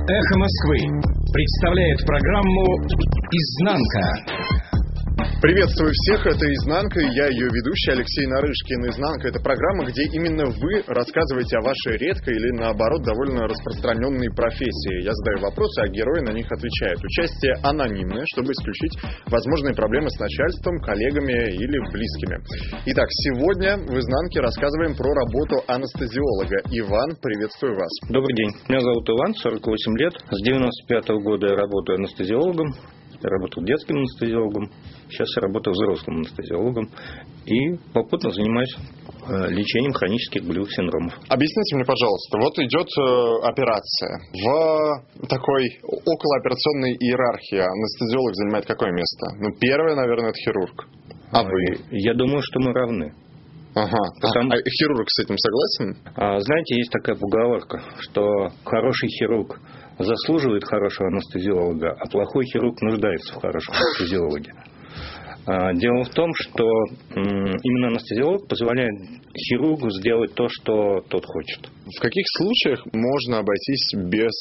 Эхо Москвы представляет программу «Изнанка». Приветствую всех, это «Изнанка», и я ее ведущий Алексей Нарышкин. «Изнанка» — это программа, где именно вы рассказываете о вашей редкой или, наоборот, довольно распространенной профессии. Я задаю вопросы, а герои на них отвечают. Участие анонимное, чтобы исключить возможные проблемы с начальством, коллегами или близкими. Итак, сегодня в «Изнанке» рассказываем про работу анестезиолога. Иван, приветствую вас. Добрый день. Меня зовут Иван, 48 лет. С 95-го года я работаю анестезиологом. Я работал детским анестезиологом, сейчас я работаю взрослым анестезиологом и попутно занимаюсь лечением хронических болевых синдромов. Объясните мне, пожалуйста, вот идет операция. В такой околооперационной иерархии анестезиолог занимает какое место? Первое, наверное, это хирург. А вы? Я думаю, что мы равны. Ага. А хирург с этим согласен? Знаете, есть такая поговорка, что хороший хирург заслуживает хорошего анестезиолога, а плохой хирург нуждается в хорошем анестезиологе. Дело в том, что именно анестезиолог позволяет хирургу сделать то, что тот хочет. В каких случаях можно обойтись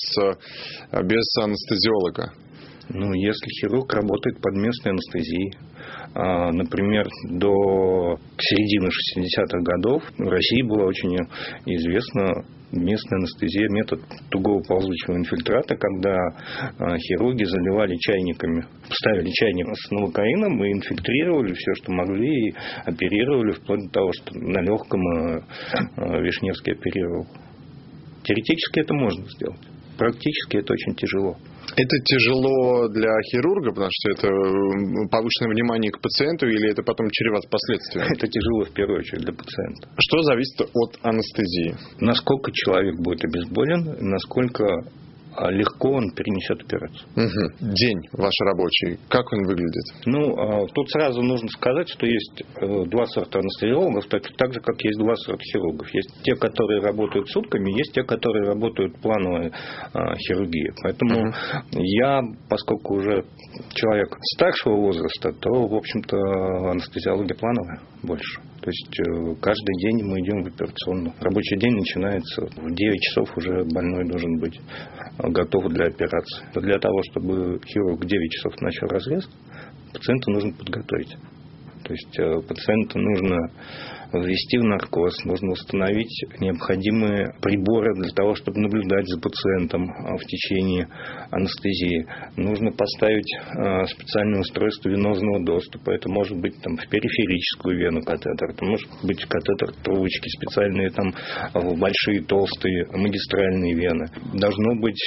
без анестезиолога? Если хирург работает под местной анестезией, например, до середины 60-х годов в России была очень известна местная анестезия, метод тугого ползучего инфильтрата, когда хирурги заливали чайниками, ставили чайник с новокаином и инфильтрировали все, что могли, и оперировали, вплоть до того, что на легком Вишневский оперировал. Теоретически это можно сделать. Практически это очень тяжело. Это тяжело для хирурга, потому что это повышенное внимание к пациенту, или это потом чревато последствиями? Это тяжело в первую очередь для пациента. Что зависит от анестезии? Насколько человек будет обезболен, насколько легко он перенесет операцию. Угу. День ваш рабочий, как он выглядит? Тут сразу нужно сказать, что есть два сорта анестезиологов, так же, как есть два сорта хирургов. Есть те, которые работают сутками, есть те, которые работают плановой хирургией. Поэтому я, поскольку уже человек старшего возраста, то, в общем-то, анестезиология плановая больше. То есть каждый день мы идем в операционную. Рабочий день начинается в 9 часов, уже больной должен быть готов для операции. Для того, чтобы хирург в 9 часов начал разрез, пациента нужно подготовить. То есть пациента нужно ввести в наркоз, нужно установить необходимые приборы для того, чтобы наблюдать за пациентом в течение анестезии. Нужно поставить специальное устройство венозного доступа. Это может быть в периферическую вену катетер, это может быть катетер трубочки специальные в большие толстые магистральные вены. Должно быть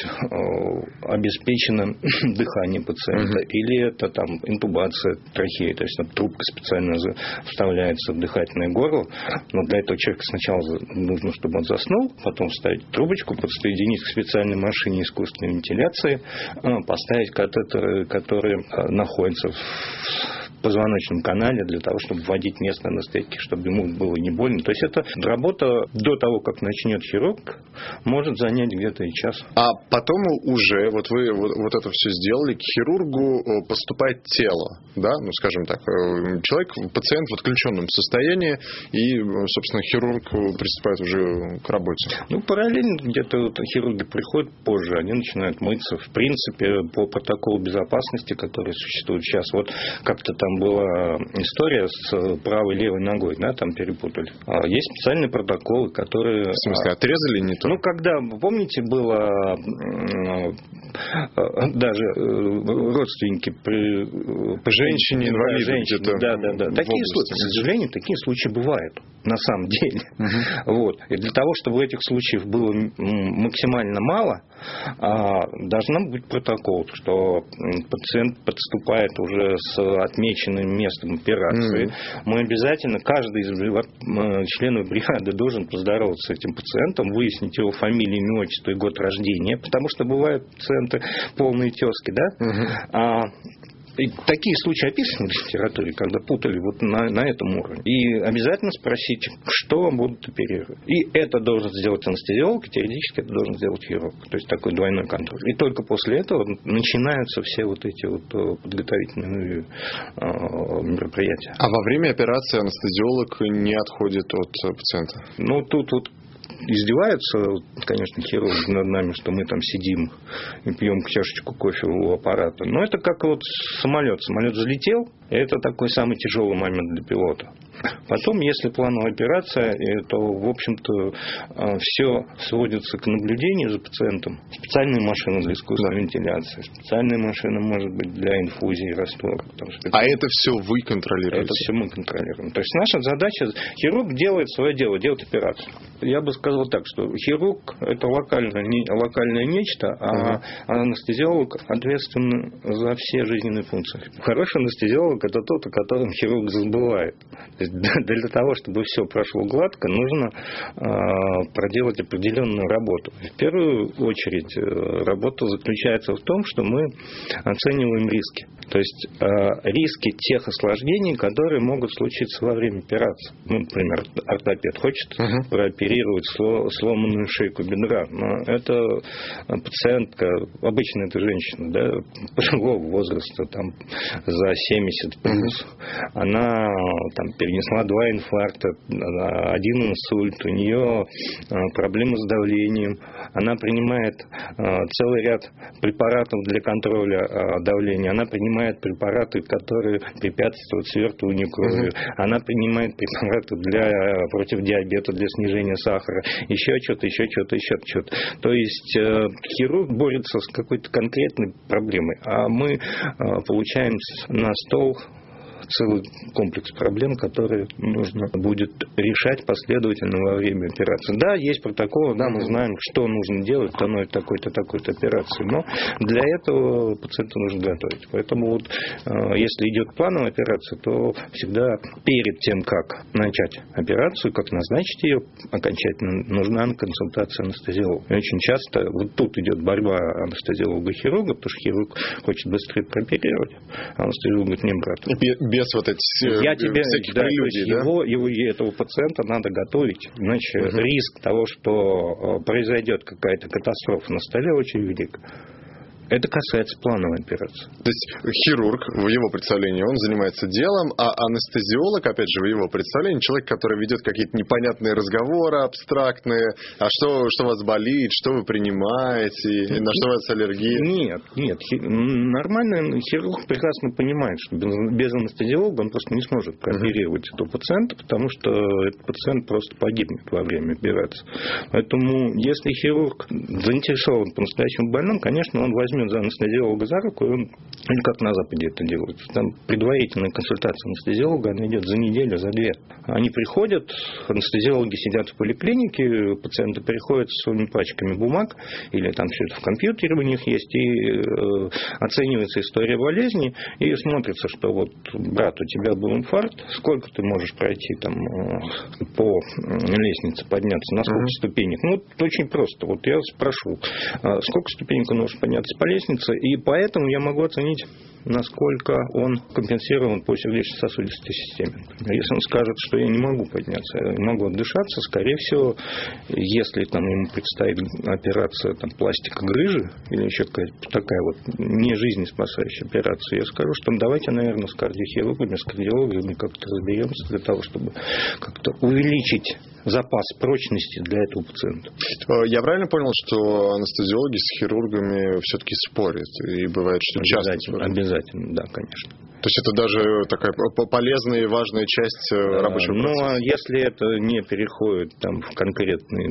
обеспечено дыхание пациента, или это интубация трахеи, то есть трубка специально вставляется в дыхательное горло. Но для этого человека сначала нужно, чтобы он заснул, потом вставить трубочку, подсоединить к специальной машине искусственной вентиляции, поставить катетеры, которые находятся в позвоночном канале для того, чтобы вводить местные анестетики, чтобы ему было не больно. То есть это работа до того, как начнет хирург, может занять где-то и час. А потом уже, вот вы вот это все сделали, к хирургу поступает тело, да, скажем так, человек, пациент в отключенном состоянии, и, собственно, хирург приступает уже к работе. Параллельно где-то хирурги приходят позже, они начинают мыться. В принципе, по протоколу безопасности, который существует сейчас, как-то была история с правой и левой ногой, там перепутали. Есть специальные протоколы, которые... В смысле, отрезали не то? Когда, помните, было даже родственники по женщине, инвалиду где-то. Да. Такие случаи, к сожалению, такие случаи бывают на самом деле. И для того, чтобы этих случаев было максимально мало, должен быть протокол, что пациент подступает уже с отмеченным местом операции. Мы обязательно, каждый из членов бригады должен поздороваться с этим пациентом, выяснить его фамилию, имя, отчество и год рождения, потому что бывают пациенты полные тезки, да? И такие случаи описаны в литературе, когда путали на этом уровне. И обязательно спросить, что вам будут оперировать. И это должен сделать анестезиолог, и теоретически это должен сделать хирург. То есть такой двойной контроль. И только после этого начинаются все эти подготовительные мероприятия. А во время операции анестезиолог не отходит от пациента? Тут издеваются, конечно, хирурги над нами, что мы там сидим и пьем чашечку кофе у аппарата. Но это как вот самолет. Самолет взлетел, и это такой самый тяжелый момент для пилота. Потом, если плановая операция, то, в общем-то, все сводится к наблюдению за пациентом. Специальные машины для искусственной вентиляции, специальная машина, может быть, для инфузии раствора. А это все вы контролируете? Это все мы контролируем. То есть наша задача, хирург делает свое дело, делает операцию. Я бы сказал так, что хирург – это локальное нечто, а анестезиолог ответственен за все жизненные функции. Хороший анестезиолог – это тот, о котором хирург забывает. То есть для того, чтобы все прошло гладко, нужно проделать определенную работу. В первую очередь работа заключается в том, что мы оцениваем риски. То есть риски тех осложнений, которые могут случиться во время операции. Ну, например, ортопед хочет прооперировать сломанную шейку бедра, но это пациентка, обычно это женщина, да, пожилого возраста, там, за 70 плюс, она там перенесла 2 инфаркта, 1 инсульт, у нее проблемы с давлением, она принимает целый ряд препаратов для контроля давления, она принимает препараты, которые препятствуют свертыванию крови, она принимает препараты против диабета, для снижения сахара, еще что-то. То есть хирург борется с какой-то конкретной проблемой, а мы получаем на стол целый комплекс проблем, которые нужно будет решать последовательно во время операции. Да, есть протоколы, да, мы знаем, что нужно делать в такой-то операции, но для этого пациента нужно готовить. Поэтому вот, если идет плановая операция, то всегда перед тем, как начать операцию, как назначить ее окончательно, нужна консультация анестезиолога. И очень часто вот тут идет борьба анестезиолога и хирурга, потому что хирург хочет быстрее прооперировать, а анестезиолог говорит: не, брат, без вот этих всяких прелюдий, да? Этого пациента надо готовить, иначе риск того, что произойдет какая-то катастрофа на столе, очень велик. Это касается плановой операции. То есть хирург, в его представлении, он занимается делом, а анестезиолог, опять же, в его представлении, человек, который ведет какие-то непонятные разговоры, абстрактные, а что у вас болит, что вы принимаете, на что у вас аллергия? Нет. Нормальный хирург прекрасно понимает, что без анестезиолога он просто не сможет прооперировать этого пациента, потому что этот пациент просто погибнет во время операции. Поэтому, если хирург заинтересован по-настоящему больным, конечно, он возьмет за анестезиолога за руку, или как на Западе это делают. Там предварительная консультация анестезиолога, она идет за неделю, за 2. Они приходят, анестезиологи сидят в поликлинике, пациенты приходят с своими пачками бумаг, или там все это в компьютере у них есть, и оценивается история болезни, и смотрится, что вот, брат, у тебя был инфаркт, сколько ты можешь пройти там по лестнице, подняться, на сколько ступенек? Ну, это очень просто. Вот я спрошу, сколько ступенек он может подняться по лестнице, и поэтому я могу оценить, насколько он компенсирован по сердечно-сосудистой системе. Если он скажет, что я не могу подняться, я не могу отдышаться, скорее всего, если там ему предстоит операция там, пластика грыжи или еще какая-то такая вот не жизнеспасающая операция, я скажу, что давайте, наверное, с кардиохирургами, с кардиологами как-то разберемся для того, чтобы как-то увеличить запас прочности для этого пациента. Я правильно понял, что анестезиологи с хирургами все-таки спорят? И бывает, что часто спорят? Обязательно, да, конечно. То есть это даже такая полезная и важная часть рабочего процесса? Ну, а если это не переходит там, в конкретные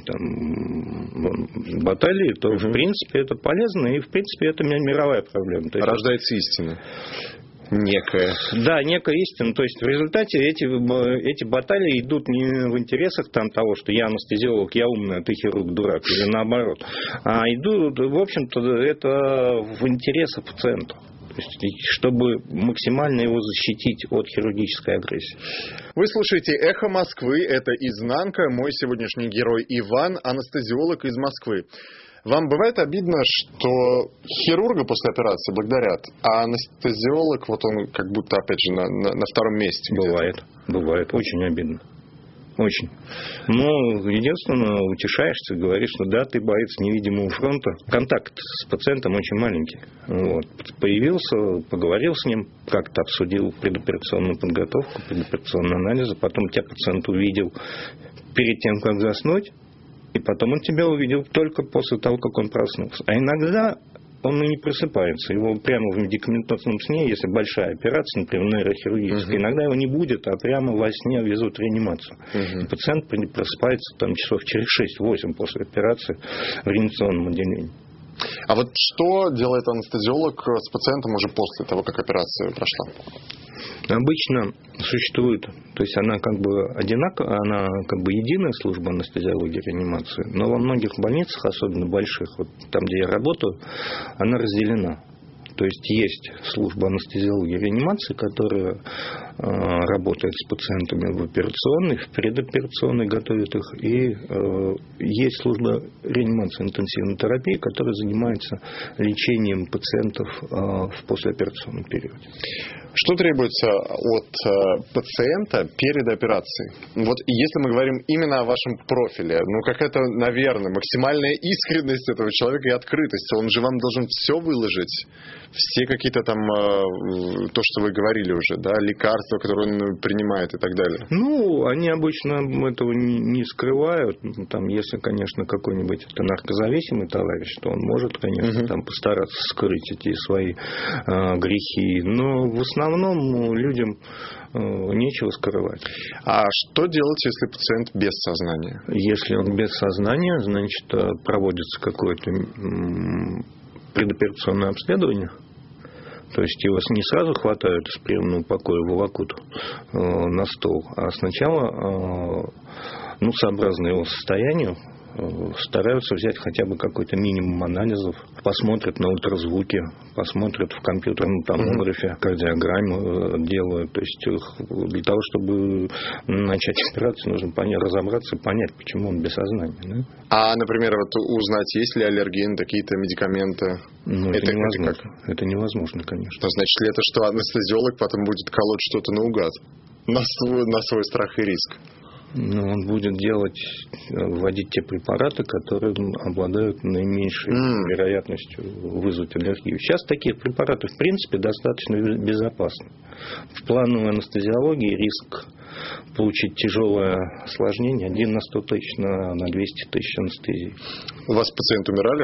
там, баталии, то, в принципе, это полезно, и, в принципе, это мировая проблема. То есть, рождается истина. Некая. Да, некая истина. То есть в результате эти баталии идут не в интересах там, того, что я анестезиолог, я умный, а ты хирург дурак, или наоборот. А идут, в общем-то, это в интересах пациента. То есть, чтобы максимально его защитить от хирургической агрессии. Вы слушаете «Эхо Москвы». Это «Изнанка». Мой сегодняшний герой Иван, анестезиолог из Москвы. Вам бывает обидно, что хирурга после операции благодарят, а анестезиолог, вот он как будто, опять же, на втором месте? Бывает. Очень обидно. Очень. Но единственное, утешаешься, говоришь, что да, ты боец невидимого фронта. Контакт с пациентом очень маленький. Вот. Появился, поговорил с ним, как-то обсудил предоперационную подготовку, предоперационные анализы. Потом тебя пациент увидел перед тем, как заснуть. И потом он тебя увидел только после того, как он проснулся. А иногда он и не просыпается. Его прямо в медикаментозном сне, если большая операция, например, нейрохирургическая, иногда его не будет, а прямо во сне везут в реанимацию. И пациент просыпается там, часов через 6-8 после операции в реанимационном отделении. А вот что делает анестезиолог с пациентом уже после того, как операция прошла? Обычно существует, то есть она как бы одинаковая, она как бы единая служба анестезиологии и реанимации, но во многих больницах, особенно больших, вот там, где я работаю, она разделена. То есть есть служба анестезиологии и реанимации, которая работает с пациентами в операционной, в предоперационной готовит их, и есть служба реанимации интенсивной терапии, которая занимается лечением пациентов в послеоперационном периоде. Что требуется от пациента перед операцией? Вот если мы говорим именно о вашем профиле, какая-то, наверное, максимальная искренность этого человека и открытость. Он же вам должен все выложить, все какие-то там, то, что вы говорили уже, да, лекарства, которые он принимает и так далее. Они обычно этого не скрывают. Там, если, конечно, какой-нибудь это наркозависимый товарищ, то он может, конечно, там постараться скрыть эти свои грехи. Но в основном людям нечего скрывать. А что делать, если пациент без сознания? Если он без сознания, значит, проводится какое-то предоперационное обследование. То есть его не сразу хватают из приемного покоя, волокут на стол, а сначала, сообразно его состоянию, стараются взять хотя бы какой-то минимум анализов, посмотрят на ультразвуки, посмотрят в компьютерном томографе, кардиограмму делают. То есть для того, чтобы начать операцию, нужно разобраться и понять, почему он без сознания. Да? А, например, узнать, есть ли аллергии на какие-то медикаменты? Это невозможно. Это невозможно, конечно. Значит ли это, что анестезиолог потом будет колоть что-то наугад? На свой страх и риск? Он будет вводить те препараты, которые обладают наименьшей вероятностью вызвать аллергию. Сейчас таких препаратов, в принципе, достаточно безопасны. В плановой анестезиологии риск получить тяжелое осложнение 1 на 100 тысяч на 200 тысяч анестезий. У вас пациенты умирали?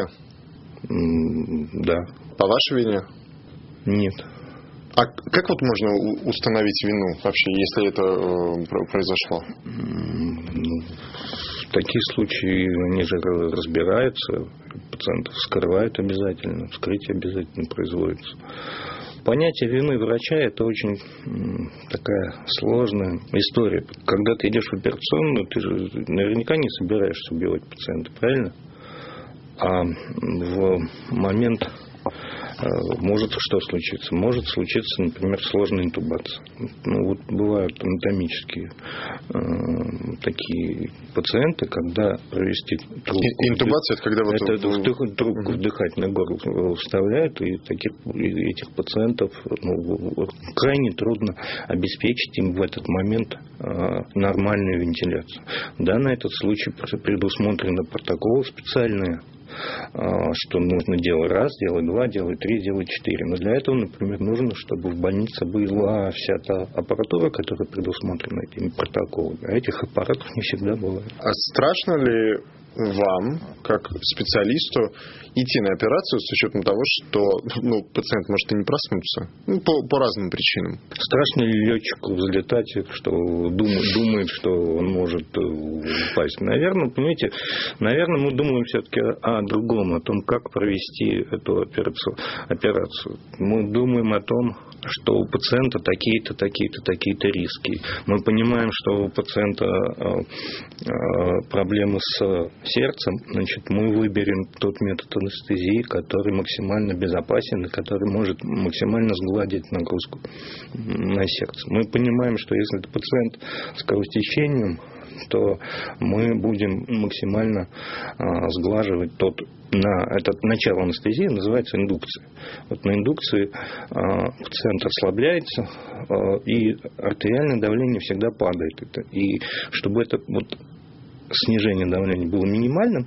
Да. По вашей вине? Нет. А как можно установить вину вообще, если это произошло? В такие случаи они же разбираются, пациентов вскрывают обязательно, вскрытие обязательно производится. Понятие вины врача – это очень такая сложная история. Когда ты идешь в операционную, ты же наверняка не собираешься убивать пациента, правильно? А в момент... Может что случиться? Может случиться, например, сложная интубация. Бывают анатомические такие пациенты, когда провести трубку... Интубация – это когда трубку в дыхательное горло вставляют, и этих пациентов крайне трудно обеспечить им в этот момент нормальную вентиляцию. Да, на этот случай предусмотрены протоколы специальные, что нужно делать раз, делать два, делать три, делать 4. Но для этого, например, нужно, чтобы в больнице была вся та аппаратура, которая предусмотрена этими протоколами. А этих аппаратов не всегда бывает. А страшно ли вам, как специалисту, идти на операцию с учетом того, что пациент может и не проснуться? По разным причинам. Страшно ли летчику взлетать, что думает, что он может упасть? Наверное, мы думаем все-таки о другом, о том, как провести эту операцию. Мы думаем о том, что у пациента такие-то, такие-то, такие-то риски. Мы понимаем, что у пациента проблемы с сердцем, значит, мы выберем тот метод анестезии, который максимально безопасен и который может максимально сгладить нагрузку на сердце. Мы понимаем, что если это пациент с кровотечением, то мы будем максимально сглаживать этот начало анестезии, называется индукция. На индукции пациент расслабляется, и артериальное давление всегда падает. И чтобы это снижение давления было минимальным,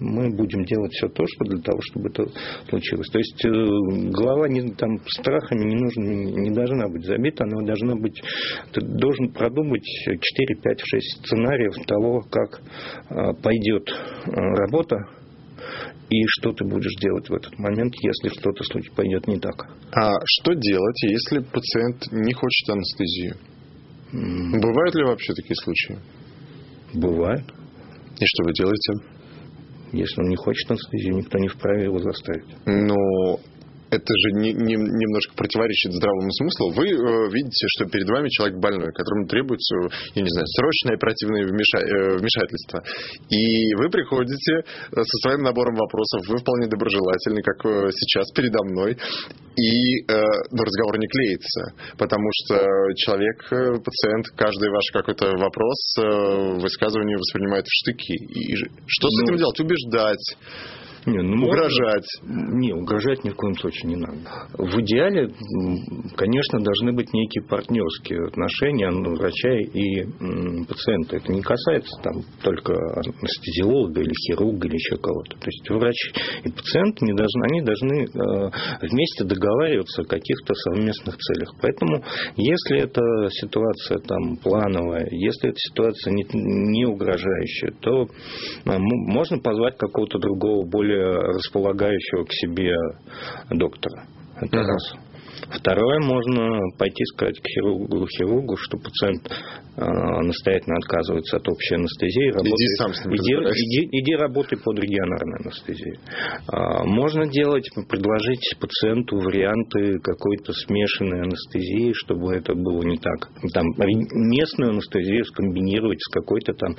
мы будем делать все то, что для того, чтобы это случилось. То есть голова там страхами не должна быть забита, она должна быть... Ты должен продумать 4, 5, 6 сценариев того, как пойдет работа, и что ты будешь делать в этот момент, если что-то пойдет не так. А что делать, если пациент не хочет анестезию? Бывают ли вообще такие случаи? Бывает. И что вы делаете? Если он не хочет анестезию, никто не вправе его заставить. Но это же немножко противоречит здравому смыслу. Вы видите, что перед вами человек больной, которому требуется, я не знаю, срочное оперативное вмешательство. И вы приходите со своим набором вопросов, вы вполне доброжелательны, как сейчас передо мной, и разговор не клеится, потому что человек, пациент, каждый ваш какой-то вопрос, высказывание воспринимает в штыки. И что с этим делать? Убеждать? Угрожать? Угрожать ни в коем случае не надо. В идеале, конечно, должны быть некие партнерские отношения врача и пациента. Это не касается там только анестезиолога или хирурга или еще кого-то. То есть врач и пациент они должны вместе договариваться о каких-то совместных целях. Поэтому, если эта ситуация там плановая, если эта ситуация не угрожающая, то можно позвать какого-то другого, более располагающего к себе доктора. Это раз. Второе, можно пойти сказать к хирургу, что пациент настоятельно отказывается от общей анестезии. Иди работай под регионарной анестезией. Можно предложить пациенту варианты какой-то смешанной анестезии, чтобы это было не так. Там, местную анестезию скомбинировать с какой-то там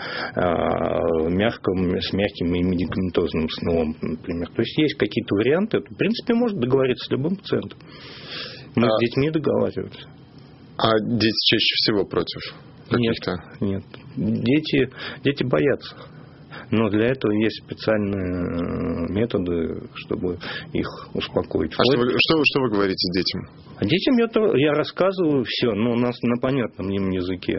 с мягким и медикаментозным сном, например. То есть есть какие-то варианты. В принципе, можно договориться с любым пациентом. Мы с детьми договариваемся. А дети чаще всего против каких-то? Нет. Дети боятся. Но для этого есть специальные методы, чтобы их успокоить. Что вы говорите детям? Детям я рассказываю все, но у нас на понятном им языке.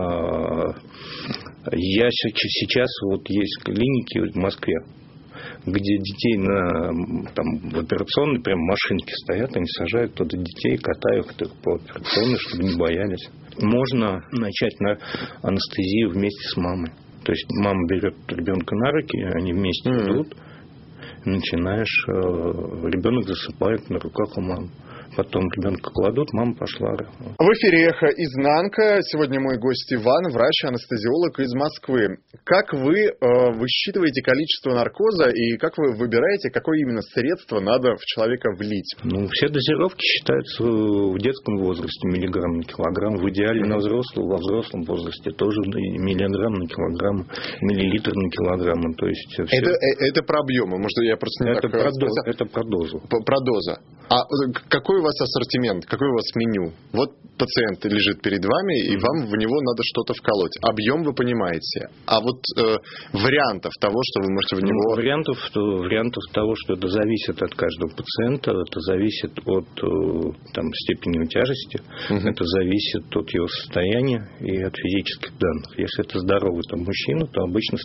Сейчас есть клиники в Москве, где детей в операционной прям машинке стоят, они сажают туда детей, катают их по операционной, чтобы не боялись. Можно начать на анестезию вместе с мамой. То есть мама берет ребенка на руки, они вместе идут, начинаешь, ребенок засыпает на руках у мамы. Потом ребенка кладут, мама пошла. В эфире «Эхо Изнанка». Сегодня мой гость Иван, врач-анестезиолог из Москвы. Как вы высчитываете количество наркоза и как вы выбираете, какое именно средство надо в человека влить? Все дозировки считаются в детском возрасте миллиграмм на килограмм. В идеале во взрослом возрасте тоже миллиграмм на килограмм, миллилитр на килограмм. То есть это про объемы? Может, я просто не это про дозу. Про дозу. А какой у вас ассортимент, какое у вас меню? Вот пациент лежит перед вами, и вам в него надо что-то вколоть. Объем вы понимаете. А вот вариантов того, что вы можете в него... Вариантов того, что это зависит от каждого пациента, это зависит от степени тяжести, это зависит от его состояния и от физических данных. Если это здоровый мужчина, то обычно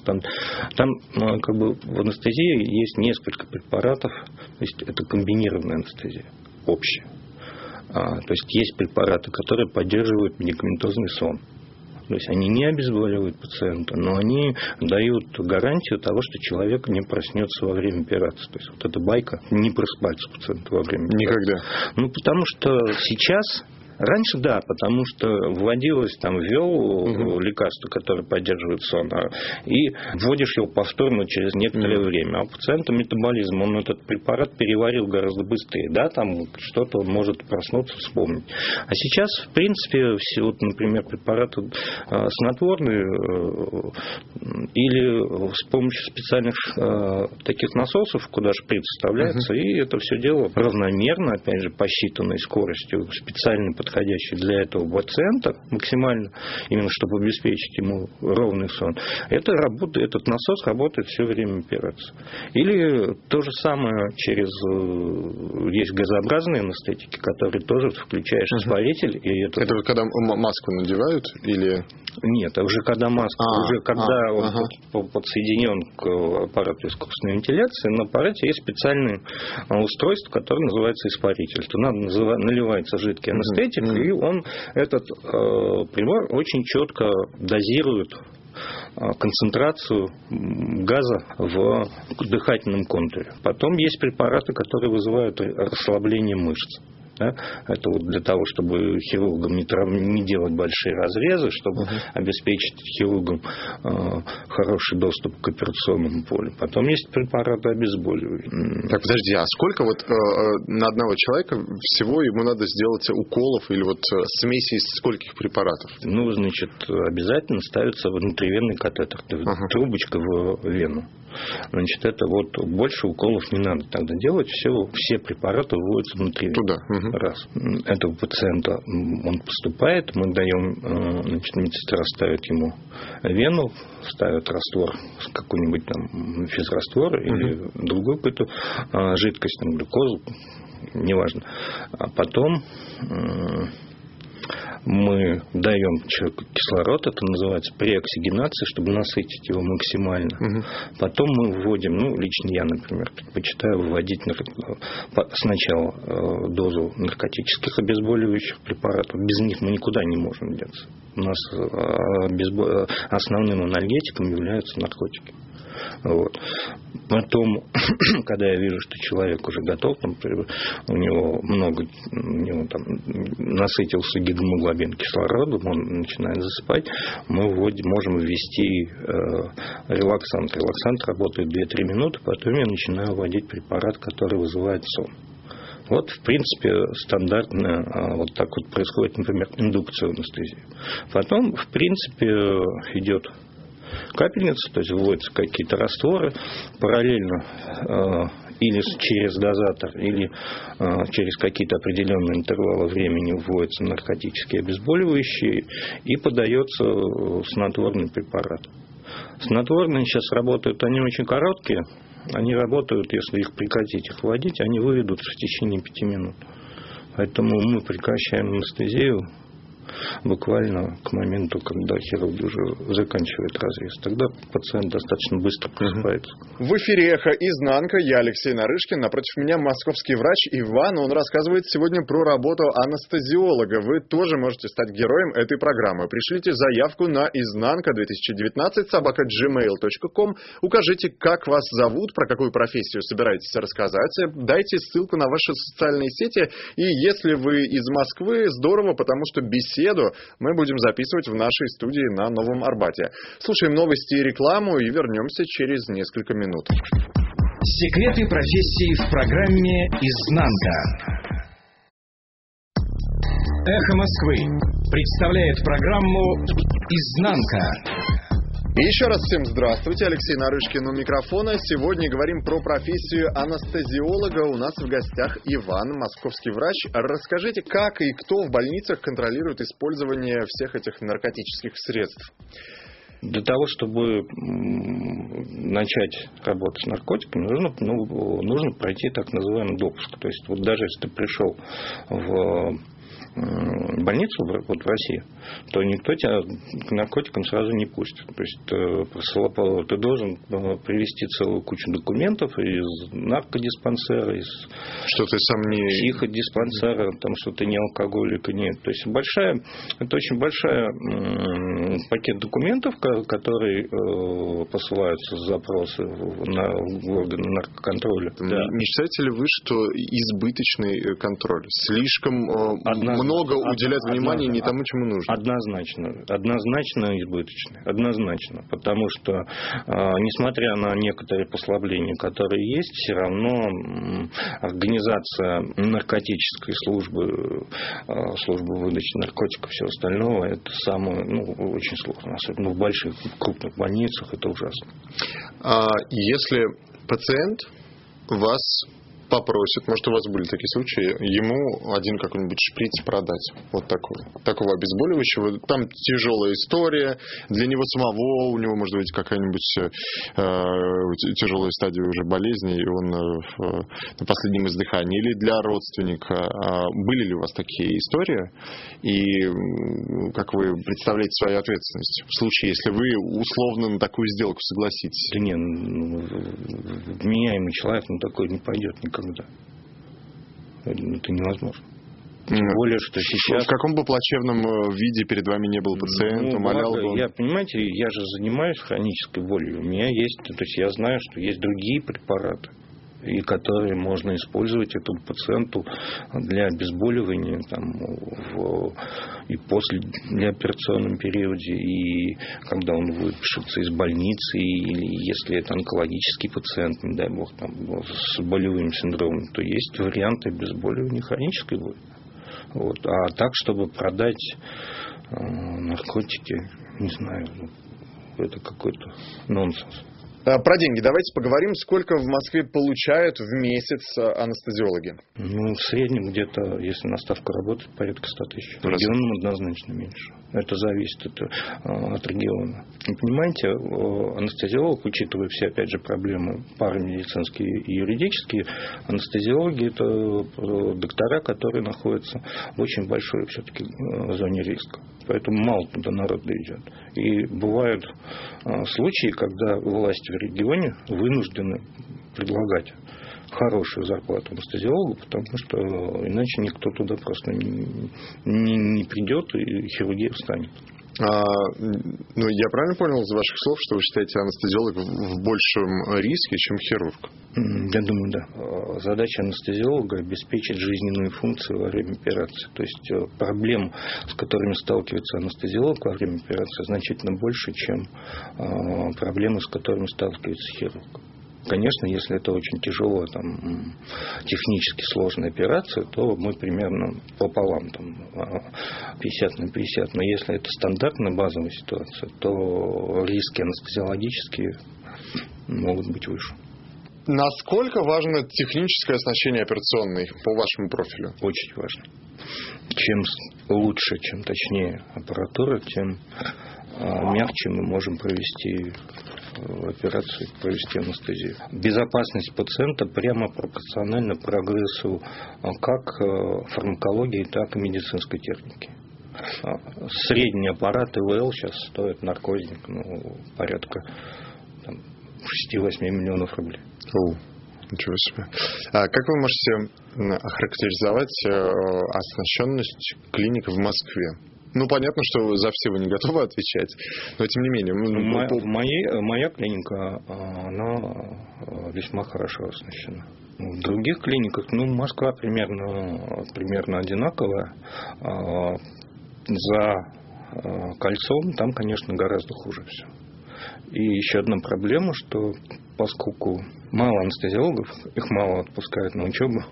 в анестезии есть несколько препаратов, то есть это комбинированная анестезия. Общее. То есть препараты, которые поддерживают медикаментозный сон. То есть они не обезболивают пациента, но они дают гарантию того, что человек не проснется во время операции. То есть вот эта байка, не просыпается пациент во время операции. Никогда. Потому что сейчас... Раньше да, потому что вводилось, ввел лекарство, которое поддерживает сон, и вводишь его повторно через некоторое время. А у пациента метаболизм, он этот препарат переварил гораздо быстрее, что-то он может проснуться, вспомнить. А сейчас, в принципе, например, препараты снотворные или с помощью специальных таких насосов, куда шприц вставляется, и это все дело равномерно, опять же, посчитанной скоростью, специально подходящей подходящий для этого пациента максимально, именно чтобы обеспечить ему ровный сон, этот насос работает все время операции. Или то же самое есть газообразные анестетики, которые тоже включаешь испаритель. И это когда маску надевают? Или... Нет, уже когда маска, когда он подсоединен к аппарату искусственной вентиляции, на аппарате есть специальное устройство, которое называется испаритель. Туда наливается жидкий анестетик, и этот прибор очень четко дозирует концентрацию газа в дыхательном контуре. Потом есть препараты, которые вызывают расслабление мышц. Да? Это вот для того, чтобы хирургам не делать большие разрезы, чтобы обеспечить хирургам хороший доступ к операционному полю. Потом есть препараты обезболивающие. Так, подожди, а сколько на одного человека всего ему надо сделать уколов или смеси из скольких препаратов? Обязательно ставится внутривенный катетер, трубочка в вену. Это больше уколов не надо тогда делать, все препараты вводятся внутри. Туда. Раз. Этого пациента он поступает, мы даем, медсестра ставит ему вену, ставит раствор, какой-нибудь там физраствор или другую какую-то жидкость, глюкозу, неважно. А потом мы даем человеку кислород, это называется преоксигенация, чтобы насытить его максимально. Потом мы вводим, лично я, например, предпочитаю вводить сначала дозу наркотических обезболивающих препаратов. Без них мы никуда не можем деться. У нас основным анальгетиком являются наркотики. Потом, когда я вижу, что человек уже готов, у него насытился гемоглобин кислородом, он начинает засыпать, мы можем ввести релаксант. Релаксант работает 2-3 минуты, потом я начинаю вводить препарат, который вызывает сон. В принципе, стандартно так происходит, например, индукция анестезии. Потом, в принципе, идет капельница, то есть вводятся какие-то растворы, параллельно или через дозатор, или через какие-то определенные интервалы времени вводятся наркотические обезболивающие и подается снотворный препарат. Снотворные сейчас работают, они очень короткие, они работают, если их прекратить их вводить, они выведутся в течение 5 минут. Поэтому мы прекращаем анестезию буквально к моменту, когда хирург уже заканчивает разрез. Тогда пациент достаточно быстро просыпается. В эфире «Эхо Изнанка». Я Алексей Нарышкин. Напротив меня московский врач Иван. Он рассказывает сегодня про работу анестезиолога. Вы тоже можете стать героем этой программы. Пришлите заявку на iznanka2019@gmail.com. Укажите, как вас зовут, про какую профессию собираетесь рассказать. Дайте ссылку на ваши социальные сети. И если вы из Москвы, здорово, потому что беседу мы будем записывать в нашей студии на Новом Арбате. Слушаем новости и рекламу и вернемся через несколько минут. Секреты профессии в программе «Изнанка». Эхо Москвы представляет программу «Изнанка». И еще раз всем здравствуйте. Алексей Нарышкин у микрофона. Сегодня говорим про профессию анестезиолога. У нас в гостях Иван, московский врач. Расскажите, как и кто в больницах контролирует использование всех этих наркотических средств? Для того, чтобы начать работать с наркотиками, нужно пройти так называемый допуск. То есть, даже если ты пришел в больницу в России, то никто тебя к наркотикам сразу не пустит. То есть ты должен привезти целую кучу документов из наркодиспансера, из психодиспансера, что ты не алкоголик и нет. То есть это очень большой пакет документов, которые посылаются с запросы в органы наркоконтроля. Не считаете ли вы, что избыточный контроль? Слишком много уделять внимания не тому, чему нужно? Однозначно избыточный. Однозначно. Потому что, несмотря на некоторые послабления, которые есть, все равно организация наркотической службы выдачи наркотиков и всего остального, это самое, очень сложно. Особенно в больших, крупных больницах это ужасно. Если пациент вас попросит, может, у вас были такие случаи, ему один какой-нибудь шприц продать. Вот такого обезболивающего. Там тяжелая история. Для него самого, у него может быть какая-нибудь тяжелая стадия уже болезни, и он на последнем издыхании. Или для родственника. Были ли у вас такие истории? И как вы представляете свою ответственность в случае, если вы условно на такую сделку согласитесь? Да нет, вменяемый человек на такое не пойдет никогда. Это невозможно. Тем более, что сейчас... В каком бы плачевном виде перед вами не был пациент, умолял бы он? Понимаете, я же занимаюсь хронической болью. У меня есть, то есть я знаю, что есть другие препараты, и которые можно использовать этому пациенту для обезболивания и после операционном периоде, и когда он выпишется из больницы, или если это онкологический пациент, не дай бог, с болевым синдромом, то есть варианты обезболивания хронической боли. Вот. А так, чтобы продать наркотики, не знаю, это какой-то нонсенс. Про деньги давайте поговорим. Сколько в Москве получают в месяц анестезиологи? В среднем где-то, если на ставку работает, порядка 100 тысяч. В регионам однозначно меньше. Это зависит от региона. Понимаете, анестезиолог, учитывая все, опять же, проблемы парамедицинские и юридические, анестезиологи – это доктора, которые находятся в очень большой все-таки зоне риска. Поэтому мало туда народа идет. И бывают случаи, когда власти в регионе вынуждены предлагать хорошую зарплату анестезиологу, потому что иначе никто туда просто не придет и хирургия встанет. Я правильно понял из ваших слов, что вы считаете анестезиолог в большем риске, чем хирург? Я думаю, да. Задача анестезиолога – обеспечить жизненные функции во время операции. То есть проблем, с которыми сталкивается анестезиолог во время операции, значительно больше, чем проблемы, с которыми сталкивается хирург. Конечно, если это очень тяжелая, технически сложная операция, то мы примерно пополам, 50 на 50. Но если это стандартная базовая ситуация, то риски анестезиологические могут быть выше. Насколько важно техническое оснащение операционной по вашему профилю? Очень важно. Чем лучше, чем точнее аппаратура, тем мягче мы можем провести операцию, провести анестезию. Безопасность пациента прямо пропорциональна прогрессу как фармакологии, так и медицинской техники. Средний аппарат ИВЛ сейчас стоит наркозник порядка 6-8 миллионов рублей. Ничего себе. Как вы можете охарактеризовать оснащенность клиник в Москве? Понятно, что за все вы не готовы отвечать, но тем не менее. Моя клиника, она весьма хорошо оснащена. В других клиниках, Москва примерно одинаковая. За кольцом там, конечно, гораздо хуже все. И еще одна проблема, что поскольку мало анестезиологов, их мало отпускают на учебу,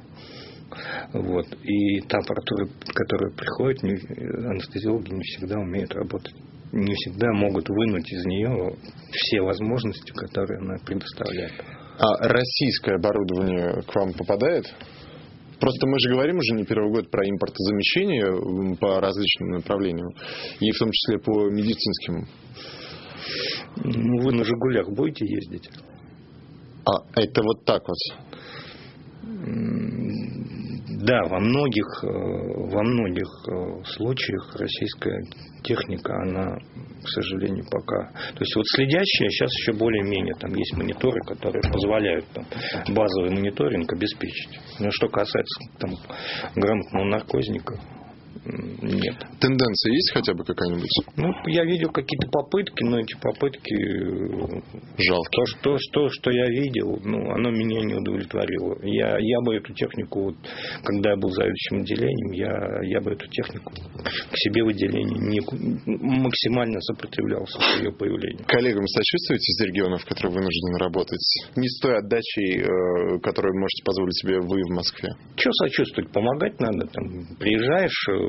и та аппаратура, которая приходит, анестезиологи не всегда умеют работать. Не всегда могут вынуть из нее все возможности, которые она предоставляет. А российское оборудование к вам попадает? Просто мы же говорим уже не первый год про импортозамещение по различным направлениям, и в том числе по медицинским. Вы на «Жигулях» будете ездить? Это вот так вот? Да, во многих случаях российская техника, она, к сожалению, пока... То есть следящая сейчас еще более-менее. Там есть мониторы, которые позволяют базовый мониторинг обеспечить. Но что касается грамотного наркозника, нет. Тенденция есть хотя бы какая-нибудь? Я видел какие-то попытки, но эти попытки... Жалко. Что я видел, оно меня не удовлетворило. Я бы эту технику, когда я был заведующим отделением, я бы эту технику к себе в отделении максимально сопротивлялся ее появлению. Коллегам сочувствуете из регионов, в которых вынуждены работать? Не с той отдачей, которую можете позволить себе вы в Москве? Что сочувствовать? Помогать надо. Приезжаешь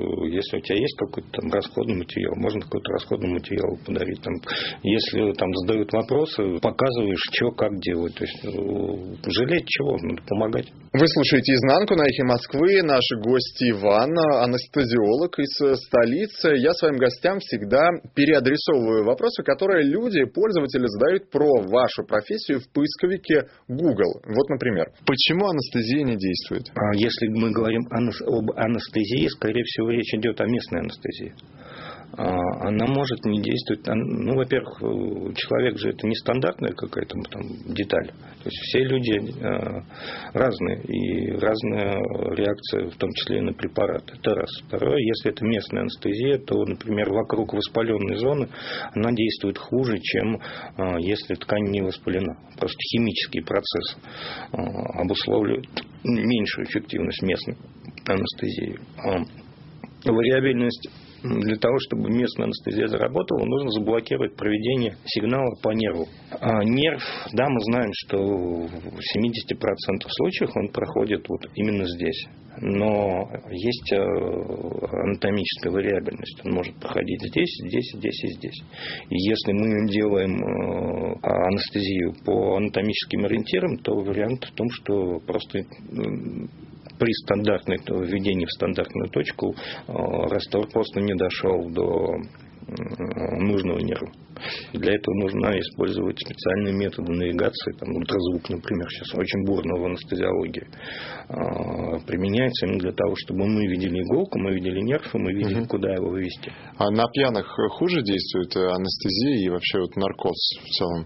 если у тебя есть какой-то там расходный материал, можно какой-то расходный материал подарить. Там, если там задают вопросы, показываешь, что, как делать. То есть жалеть чего? Надо помогать. Вы слушаете «Изнанку» на «Эхе Москвы». Наши гости Иван, анестезиолог из столицы. Я своим гостям всегда переадресовываю вопросы, которые люди, пользователи задают про вашу профессию в поисковике Google. Вот, например, почему анестезия не действует? Если мы говорим об анестезии, скорее всего, речь идет о местной анестезии. Она может не действовать. Ну, во-первых, человек же это не стандартная какая-то там деталь. То есть все люди разные, и разная реакция, в том числе и на препараты. Это раз. Второе, если это местная анестезия, то, например, вокруг воспаленной зоны она действует хуже, чем если ткань не воспалена. Просто химический процесс обусловливает меньшую эффективность местной анестезии. Вариабельность. Для того, чтобы местная анестезия заработала, нужно заблокировать проведение сигнала по нерву. Нерв, да, мы знаем, что в 70% случаев он проходит вот именно здесь. Но есть анатомическая вариабельность. Он может проходить здесь, здесь, здесь и здесь. И если мы делаем анестезию по анатомическим ориентирам, то вариант в том, что просто при стандартном введении в стандартную точку раствор просто не дошел до нужного нерва. Для этого нужно использовать специальные методы навигации, там, ультразвук, например, сейчас очень бурно в анестезиологии применяется именно для того, чтобы мы видели иголку, мы видели нерв, и мы видели, куда его вывести. А на пьяных хуже действует анестезия и вообще вот наркоз в целом?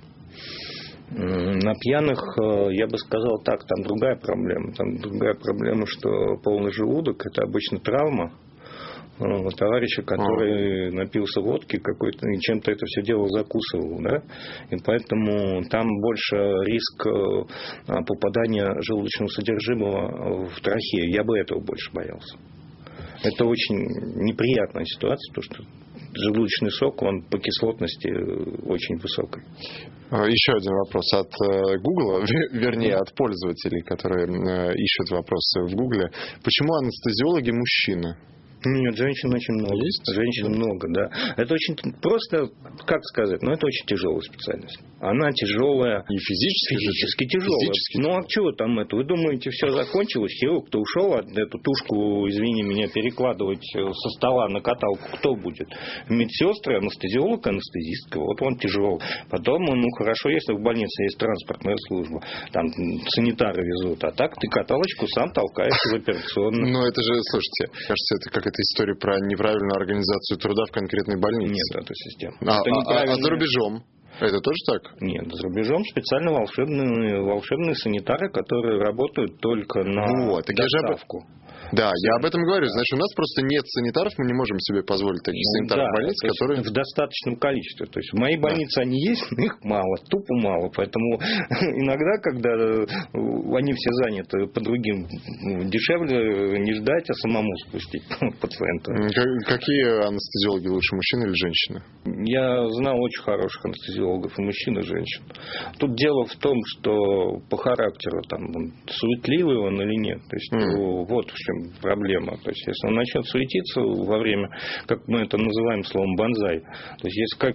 На пьяных, я бы сказал так, там другая проблема. Там другая проблема, что полный желудок – это обычно травма товарища, который напился водки какой-то и чем-то это все дело закусывал, да? И поэтому там больше риск попадания желудочного содержимого в трахею. Я бы этого больше боялся. Это очень неприятная ситуация, потому что желудочный сок, он по кислотности очень высокий. Еще один вопрос от Google, вернее, от пользователей, которые ищут вопросы в Google. Почему анестезиологи мужчины? Нет, женщин очень много. Есть? Женщин много, да. Это очень просто, как сказать, но это очень тяжелая специальность. Она тяжелая. И физически тяжелая. Физически. Ну, а чего там это? Вы думаете, все закончилось? Хирург-то ушел, эту тушку, извини меня, перекладывать со стола на каталку кто будет? Медсестры, анестезиолог, анестезистка. Вот он тяжелый. Потом, ну, хорошо, если в больнице есть транспортная служба, там санитары везут, а так ты каталочку сам толкаешь в операционную. Но это же, слушайте, кажется, это какая-то история про неправильную организацию труда в конкретной больнице. Нет, это система. А за рубежом? Это тоже так? Нет, за рубежом специально волшебные санитары, которые работают только на доставку. Да, я об этом говорю. Значит, у нас просто нет санитаров, мы не можем себе позволить таких санитаров в больнице, которые... в достаточном количестве. То есть в моей больнице они есть, но их мало, тупо мало. Поэтому иногда, когда они все заняты по другим, дешевле не ждать, а самому спустить пациента. Какие анестезиологи лучше, мужчины или женщины? Я знал очень хороших анестезиологов, и мужчин, и женщин. Тут дело в том, что по характеру, там, суетливый он или нет. То есть вот в чем проблема. То есть, если он начнет суетиться во время, как мы это называем словом бонзай, то есть, если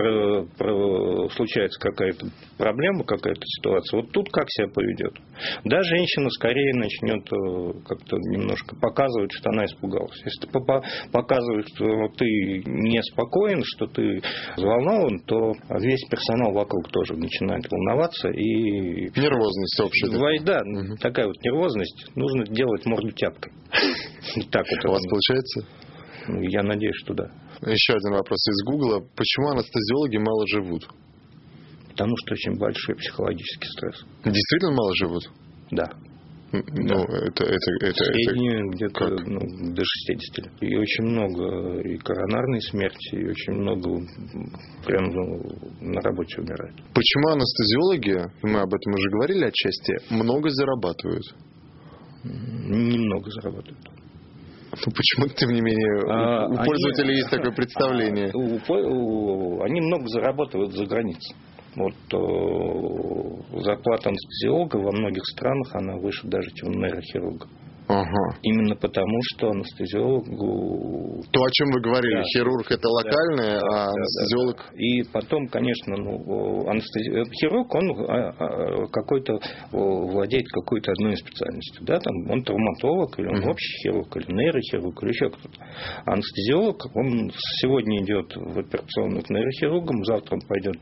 случается какая-то проблема, какая-то ситуация, вот тут как себя поведет? Да, женщина скорее начнет как-то немножко показывать, что она испугалась. Если ты показываешь, что ты неспокоен, что ты взволнован, то весь персонал вокруг тоже начинает волноваться. И нервозность общая. Да, такая вот нервозность. Нужно делать морду тяпкой. Так вот. У вас получается? Я надеюсь, что да. Еще один вопрос из Гугла. Почему анестезиологи мало живут? Потому что очень большой психологический стресс. Действительно мало живут? Да. Ну, среднюю где-то до 60 лет. И очень много и коронарной смерти, и очень много прям на работе умирает. Почему анестезиологи, мы об этом уже говорили отчасти, много зарабатывают? Немного зарабатывают. Ну, почему, тем не менее, у пользователей есть такое представление? Они много зарабатывают за границей. Вот зарплата анестезиолога во многих странах, она выше даже, чем у нейрохирурга. Ага. Именно потому, что анестезиологу... То, о чем вы говорили, да. хирург это локальное, а анестезиолог... Да. И потом, конечно, хирург, он какой-то владеет какой-то одной специальностью. Да? Там он травматолог, или он общий хирург, или нейрохирург, или еще кто-то. А анестезиолог, он сегодня идет в операционную к нейрохирургам, завтра он пойдет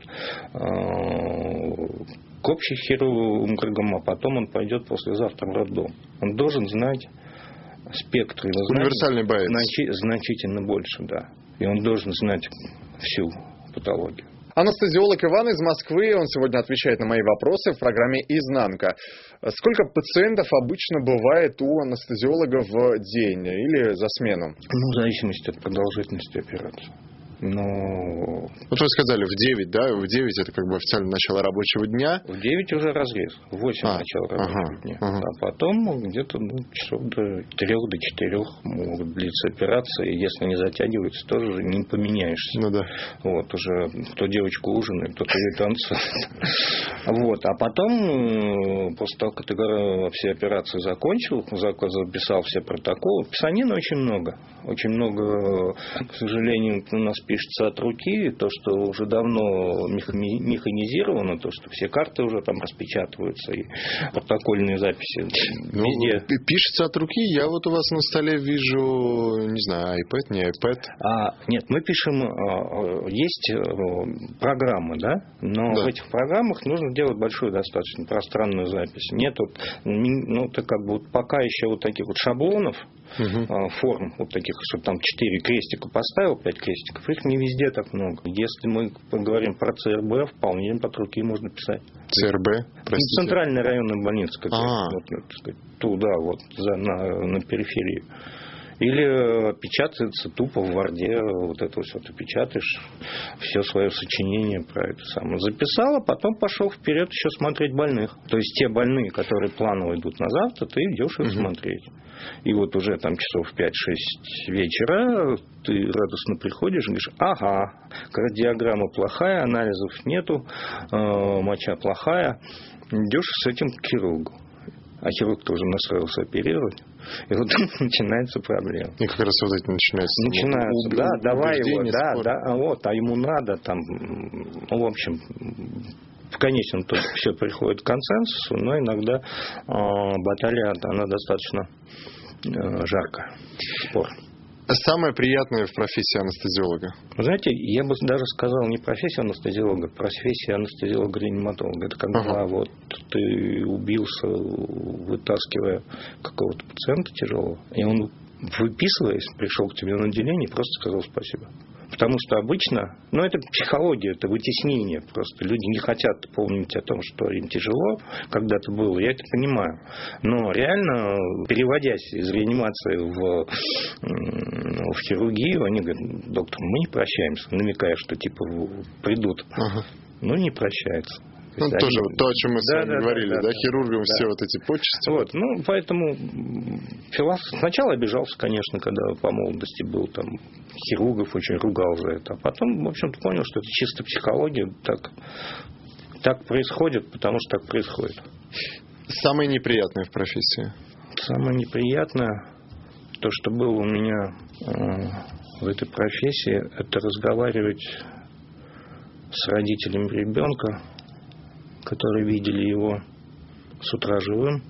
к общим хирургам, а потом он пойдет послезавтра в роддом. Он должен знать спектр универсальный боец. Значительно больше, да. И он должен знать всю патологию. Анестезиолог Иван из Москвы, он сегодня отвечает на мои вопросы в программе «Изнанка». Сколько пациентов обычно бывает у анестезиолога в день или за смену? В зависимости от продолжительности операции. Но... Вот вы сказали, в 9, да? В 9 это как бы официально начало рабочего дня. В 9 уже разрез, в 8 начало рабочего дня. А потом где-то часов до 3 до 4 могут длиться операции. Если не затягиваются, тоже уже не поменяешься. Ну да. Вот, уже кто девочку ужинает, кто ее танцует. Вот. А потом, после того, как ты все операции закончил, записал все протоколы, писанина очень много. Очень много, к сожалению, у нас пишется от руки, то, что уже давно механизировано, то, что все карты уже там распечатываются и протокольные записи везде. Пишется от руки, я вот у вас на столе вижу, не знаю, iPad, не iPad. Нет, мы пишем, есть программы, да, но в этих программах нужно делать большую достаточно пространную запись. Нет ты как бы пока еще вот таких вот шаблонов, форм, вот таких, что там 4 крестика поставил, 5 крестиков, их не везде так много. Если мы поговорим про ЦРБ, вполне под руки можно писать. ЦРБ? Простите. Центральная районная больница, вот, туда, вот, на периферии. Или печатается тупо в Варде, вот это все ты печатаешь, все свое сочинение про это самое. Записал, а потом пошел вперед еще смотреть больных. То есть те больные, которые планово идут на завтра, ты идешь их смотреть. И вот уже там часов в 5-6 вечера ты радостно приходишь и говоришь, кардиограмма плохая, анализов нету, моча плохая. Идешь с этим к хирургу. А хирург тоже настроился оперировать. И вот начинается проблема. И как раз вот это начинается. Давай его, а ему надо там, в общем, в конечном итоге все приходит к консенсусу, но иногда баталия, она достаточно жаркая, спор. Самое приятное в профессии анестезиолога? Вы знаете, я бы даже сказал не профессия анестезиолога, а профессия анестезиолога-реаниматолога. Это когда вот ты убился, вытаскивая какого-то пациента тяжелого, и он, выписываясь, пришел к тебе на отделение и просто сказал спасибо. Потому что обычно, это психология, это вытеснение просто. Люди не хотят помнить о том, что им тяжело когда-то было, я это понимаю. Но реально, переводясь из реанимации в хирургию, они говорят, доктор, мы не прощаемся, намекая, что типа придут. Но не прощаются. Тоже то, о чем мы с вами говорили, хирургам все вот эти почести. Вот, поэтому сначала обижался, конечно, когда по молодости был там хирургов, очень ругал за это. А потом, в общем-то, понял, что это чисто психология, так происходит, потому что так происходит. Самое неприятное в профессии? Самое неприятное, то, что было у меня в этой профессии, это разговаривать с родителями ребенка, которые видели его с утра живым,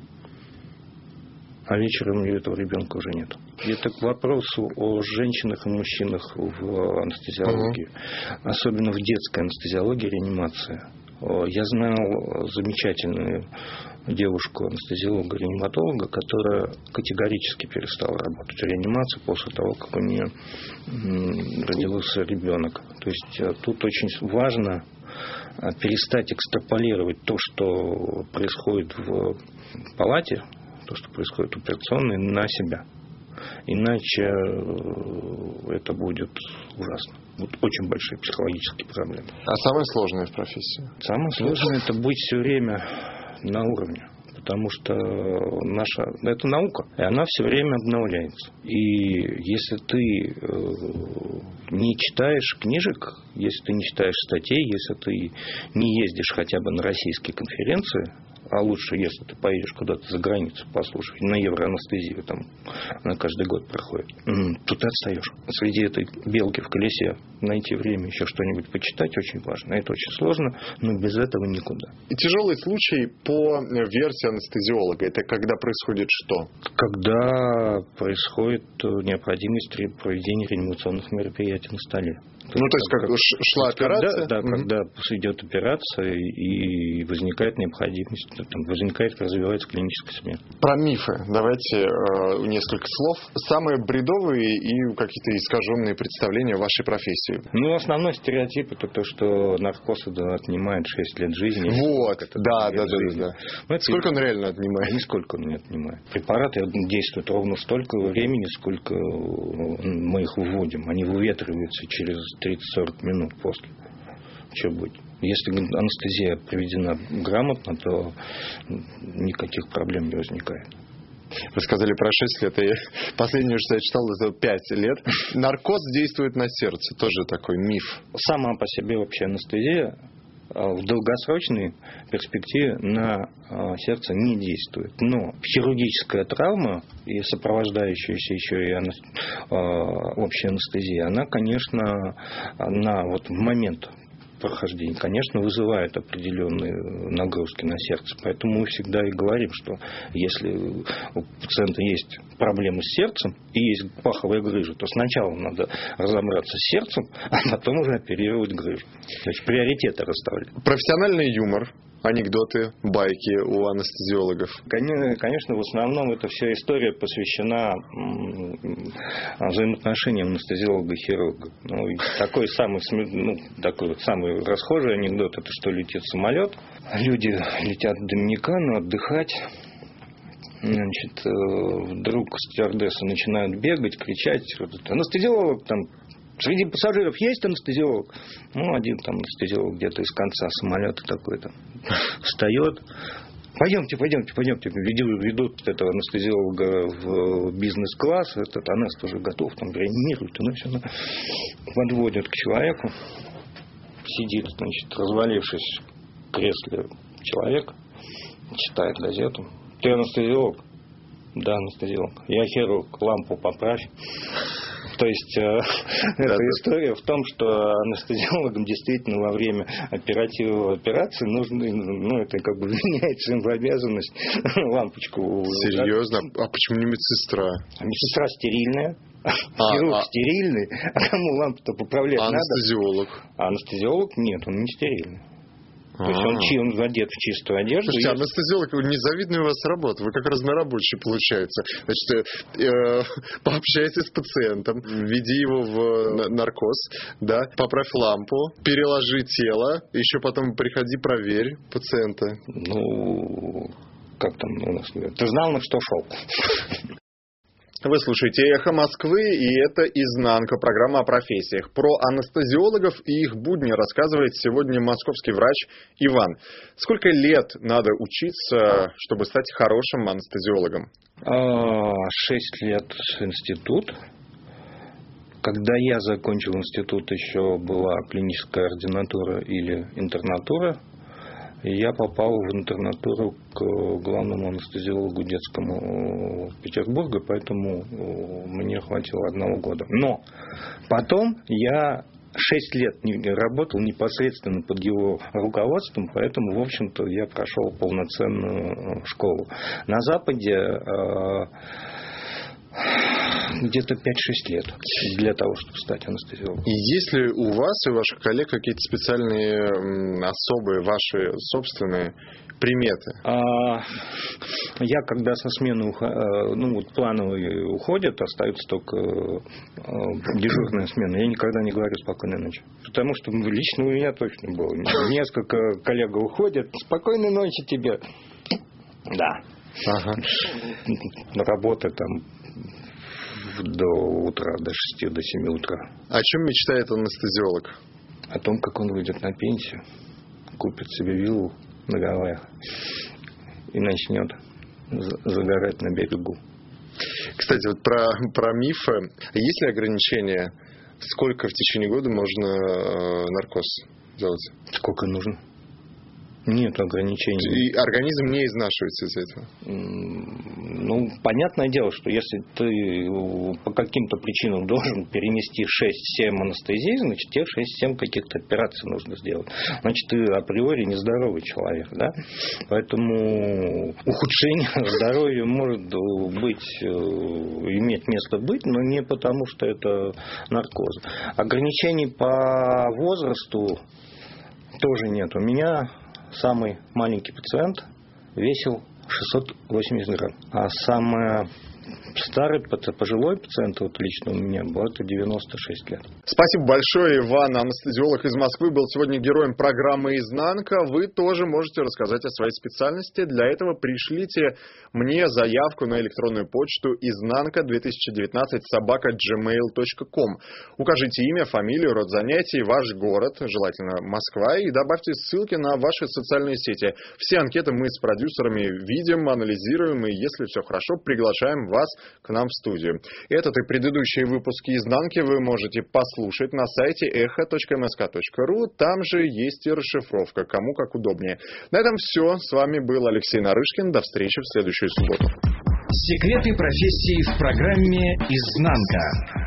а вечером этого ребенка уже нет. Это к вопросу о женщинах и мужчинах в анестезиологии, особенно в детской анестезиологии, реанимации. Я знал замечательную девушку, анестезиолога-реаниматолога, которая категорически перестала работать в реанимации после того, как у нее родился ребенок. То есть тут очень важно перестать экстраполировать то, что происходит в палате, то, что происходит в операционной, на себя. Иначе это будет ужасно. Будут очень большие психологические проблемы. А самое сложное в профессии? Самое сложное – это быть все время на уровне. Потому что это наука, и она все время обновляется. И если ты не читаешь книжек, если ты не читаешь статей, если ты не ездишь хотя бы на российские конференции, А лучше, если ты поедешь куда-то за границу, послушай, на евроанестезию там она каждый год проходит. Тут ты отстаешь. Среди этой белки в колесе найти время еще что-нибудь почитать очень важно. Это очень сложно, но без этого никуда. И тяжелый случай по версии анестезиолога. Это когда происходит что? Когда происходит необходимость проведения реанимационных мероприятий на столе. То есть, как шла операция? Когда идет операция и возникает необходимость, развивается клиническая смерть. Про мифы давайте несколько слов. Самые бредовые и какие-то искаженные представления о вашей профессии. Основной стереотип это то, что наркоз отнимает 6 лет жизни. Вот, да. Сколько он реально отнимает? Нисколько он не отнимает. Препараты действуют ровно столько времени, сколько мы их выводим. Они выветриваются через 30-40 минут после. Что будет? Если анестезия проведена грамотно, то никаких проблем не возникает. Вы сказали про 6 лет, и последнее, что я читал, это 5 лет. Наркоз действует на сердце, тоже такой миф. Сама по себе вообще анестезия в долгосрочной перспективе на сердце не действует. Но хирургическая травма и сопровождающаяся еще и общая анестезия, она, конечно, в момент прохождения, конечно, вызывает определенные нагрузки на сердце. Поэтому мы всегда и говорим, что если у пациента есть проблемы с сердцем и есть паховая грыжа, то сначала надо разобраться с сердцем, а потом уже оперировать грыжу. То есть приоритеты расставлять. Профессиональный юмор. Анекдоты, байки у анестезиологов? Конечно, в основном эта вся история посвящена взаимоотношениям анестезиолога и хирурга. Такой самый расхожий анекдот, это что летит самолет, люди летят в Доминикану отдыхать. Вдруг стюардессы начинают бегать, кричать: анестезиолог там. Среди пассажиров есть анестезиолог? Один там анестезиолог где-то из конца самолета такой-то встает. Пойдемте. Ведут этого анестезиолога в бизнес-класс. Этот анест уже готов, там реанимирует. Подводят к человеку. Сидит, развалившись в кресле человек. Читает газету. Ты анестезиолог? Да, анестезиолог. Я хирург. Лампу поправь. То есть эта история в том, что анестезиологам действительно во время операции нужно, это вменяется им в обязанность лампочку. Серьезно? А почему не медсестра? Медсестра стерильная. Хирург стерильный. А кому лампу-то поправлять надо? Анестезиолог? А анестезиолог нет, он не стерильный. То есть он одет в чистую одежду. Слушайте, анестезиолог, незавидная у вас работа. Вы как разнорабочий, получается. Значит, пообщайтесь с пациентом, введи его в наркоз, да, поправь лампу, переложи тело, еще потом приходи, проверь пациента. Как там у нас говорят? Ты знал, на что шел? Вы слушаете «Эхо Москвы», и это «Изнанка», программа о профессиях. Про анестезиологов и их будни рассказывает сегодня московский врач Иван. Сколько лет надо учиться, чтобы стать хорошим анестезиологом? 6 лет институт. Когда я закончил институт, еще была клиническая ординатура или интернатура. И я попал в интернатуру к главному анестезиологу детскому Петербурга, поэтому мне хватило 1 года. Но потом я 6 лет работал непосредственно под его руководством, поэтому, в общем-то, я прошел полноценную школу. На Западе где-то 5-6 лет для того, чтобы стать анестезиологом. И есть ли у вас и ваших коллег какие-то специальные, особые, ваши собственные приметы? Я, когда со смены плановые уходят, остается только дежурная смена. Я никогда не говорю «спокойной ночи». Потому что лично у меня точно было. Несколько коллег уходят. «Спокойной ночи тебе». Да. Работа там до утра, до 6, до 7 утра. О чем мечтает анестезиолог? О том, как он выйдет на пенсию, купит себе виллу на Гавайях и начнет загорать на берегу. Кстати, про мифы. Есть ли ограничения, сколько в течение года можно наркоз делать? Сколько нужно. Нет ограничений. И организм не изнашивается из этого? Ну, понятное дело, что если ты по каким-то причинам должен перенести 6-7 анестезий, значит, тебе 6-7 каких-то операций нужно сделать. Значит, ты априори нездоровый человек, да? Поэтому ухудшение здоровья может быть, иметь место быть, но не потому, что это наркоз. Ограничений по возрасту тоже нет. У меня самый маленький пациент весил 680 грамм, а самый старый, пожилой пациент, вот лично у меня был, это 96 лет. Спасибо большое, Иван, анестезиолог из Москвы, был сегодня героем программы «Изнанка». Вы тоже можете рассказать о своей специальности. Для этого пришлите мне заявку на электронную почту iznanka2019@gmail.com. Укажите имя, фамилию, род занятий, ваш город, желательно Москва, и добавьте ссылки на ваши социальные сети. Все анкеты мы с продюсерами видим, анализируем, и если все хорошо, приглашаем вас к нам в студию. Этот и предыдущие выпуски «Изнанки» вы можете послушать на сайте echo.msk.ru. Там же есть и расшифровка, кому как удобнее. На этом все. С вами был Алексей Нарышкин. До встречи в следующую субботу. Секреты профессии в программе «Изнанка».